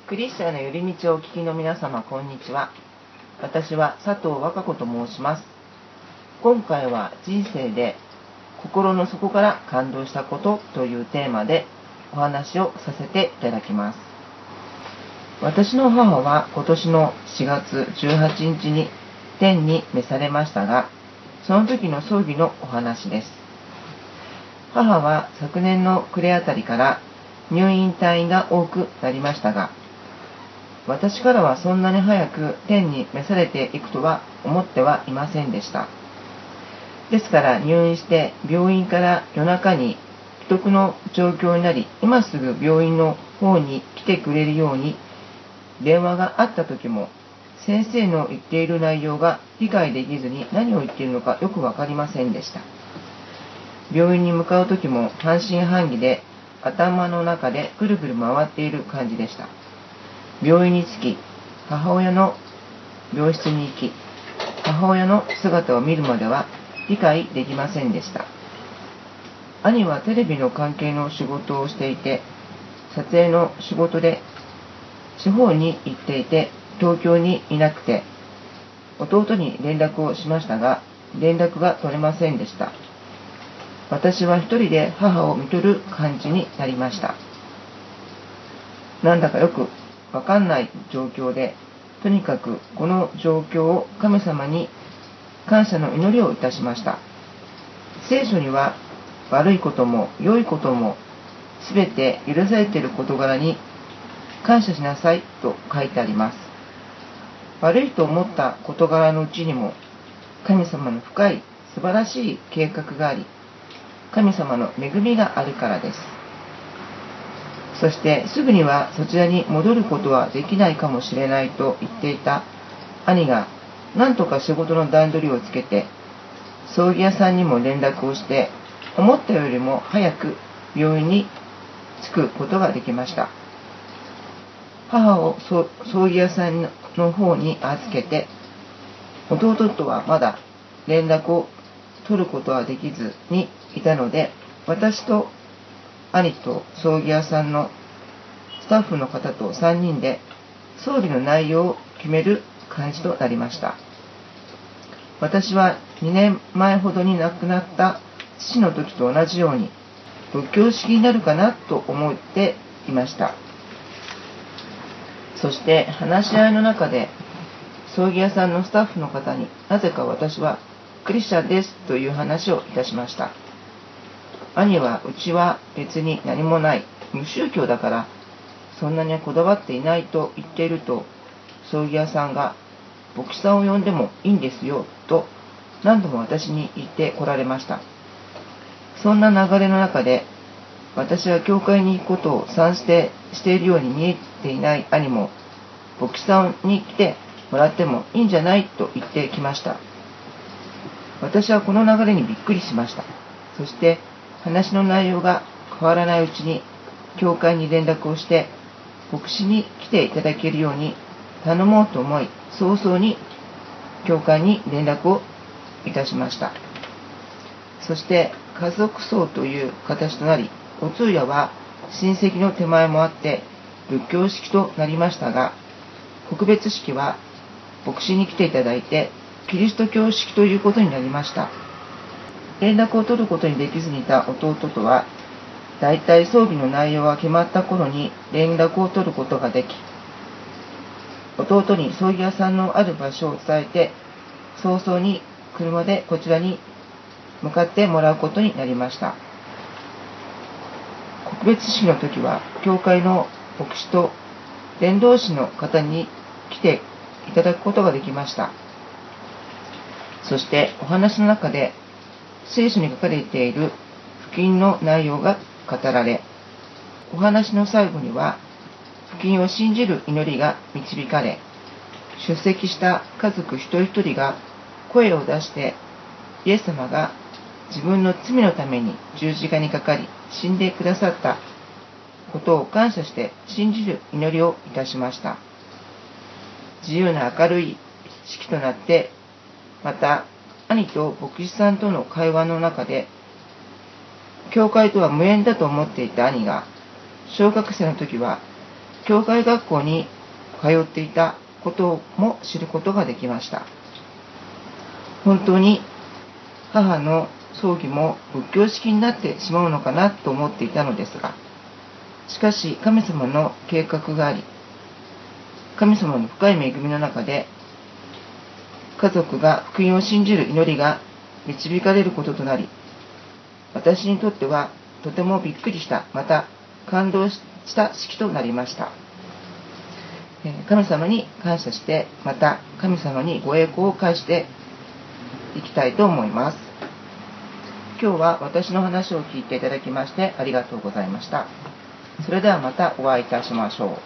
クリスチャンの寄り道をお聞きの皆様、こんにちは。私は佐藤和歌子と申します。今回は人生で心の底から感動したことというテーマでお話をさせていただきます。私の母は今年の4月18日に天に召されましたが、その時の葬儀のお話です。母は昨年の暮れあたりから入院退院が多くなりましたが、私からはそんなに早く天に召されていくとは思ってはいませんでした。ですから入院して病院から夜中に危篤の状況になり、今すぐ病院の方に来てくれるように電話があった時も、先生の言っている内容が理解できずに何を言っているのかよくわかりませんでした。病院に向かう時も半信半疑で頭の中でぐるぐる回っている感じでした。病院に着き、母親の病室に行き、母親の姿を見るまでは理解できませんでした。兄はテレビの関係の仕事をしていて、撮影の仕事で地方に行っていて、東京にいなくて、弟に連絡をしましたが、連絡が取れませんでした。私は一人で母を看取る感じになりました。なんだかよくわかんない状況で、とにかくこの状況を神様に感謝の祈りをいたしました。聖書には悪いことも良いこともすべて許されている事柄に感謝しなさいと書いてあります。悪いと思った事柄のうちにも神様の深い素晴らしい計画があり、神様の恵みがあるからです。そしてすぐにはそちらに戻ることはできないかもしれないと言っていた兄が、なんとか仕事の段取りをつけて、葬儀屋さんにも連絡をして、思ったよりも早く病院に着くことができました。母を葬儀屋さんの方に預けて、弟とはまだ連絡を取ることはできずにいたので、私と兄と葬儀屋さんのスタッフの方と3人で葬儀の内容を決める感じとなりました。私は2年前ほどに亡くなった父の時と同じように仏教式になるかなと思っていました。そして話し合いの中で葬儀屋さんのスタッフの方に、なぜか私はクリスチャンですという話をいたしました。兄は、うちは別に何もない、無宗教だからそんなにこだわっていないと言っていると、葬儀屋さんが牧師さんを呼んでもいいんですよと何度も私に言ってこられました。そんな流れの中で、私は教会に行くことを賛成しているように見えていない兄も、牧師さんに来てもらってもいいんじゃないと言ってきました。私はこの流れにびっくりしました。そして話の内容が変わらないうちに教会に連絡をして、牧師に来ていただけるように頼もうと思い、早々に教会に連絡をいたしました。そして家族葬という形となり、お通夜は親戚の手前もあって仏教式となりましたが、告別式は牧師に来ていただいてキリスト教式ということになりました。連絡を取ることにできずにいた弟とは、だいたい葬儀の内容が決まった頃に連絡を取ることができ、弟に葬儀屋さんのある場所を伝えて、早々に車でこちらに向かってもらうことになりました。告別式の時は、教会の牧師と伝道師の方に来ていただくことができました。そしてお話の中で、聖書に書かれている福音の内容が語られ、お話の最後には、福音を信じる祈りが導かれ、出席した家族一人一人が声を出して、イエス様が自分の罪のために十字架にかかり死んでくださったことを感謝して信じる祈りをいたしました。自由な明るい式となって、また兄と牧師さんとの会話の中で、教会とは無縁だと思っていた兄が、小学生の時は教会学校に通っていたことも知ることができました。本当に母の葬儀も仏教式になってしまうのかなと思っていたのですが、しかし神様の計画があり、神様の深い恵みの中で家族が福音を信じる祈りが導かれることとなり、私にとってはとてもびっくりした、また感動した式となりました。神様に感謝して、また神様にご栄光を返していきたいと思います。今日は私の話を聞いていただきましてありがとうございました。それではまたお会いいたしましょう。